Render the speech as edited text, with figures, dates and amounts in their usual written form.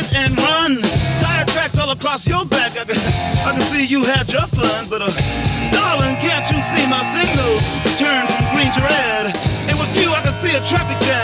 and run. Tire tracks all across your back. I can see you had your fun, but darling, can't you see my signals turn from green to red? And with you, I can see a traffic jam.